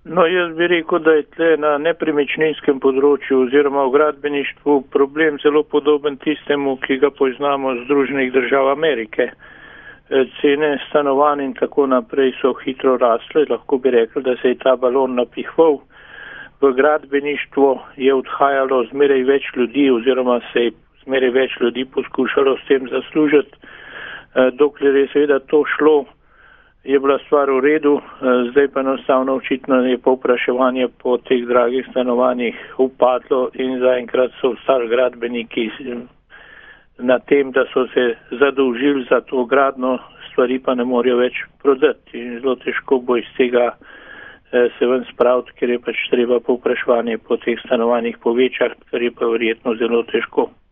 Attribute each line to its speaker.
Speaker 1: No, jaz bi rekel, da je tle na nepremičninskem področju oziroma v gradbeništvu problem zelo podoben tistemu, ki ga poznamo z Združenih držav Amerike. Cene stanovanj in tako naprej so hitro rasle, lahko bi rekel, da se je ta balon napihval. V gradbeništvo je odhajalo zmeraj več ljudi oziroma se je zmeraj več ljudi poskušalo s tem zaslužiti. Dokler je seveda to šlo, je bila stvar v redu, zdaj pa enostavno očitno je povpraševanje po teh dragih stanovanjih upadlo in zaenkrat so ostali gradbeniki na tem, da so se zadolžili za to gradno, stvari pa ne morejo več prodati in zelo težko bo iz tega se ven spraviti, ker je pač treba povpraševanje po teh stanovanjih povečati, kar je pa verjetno zelo težko.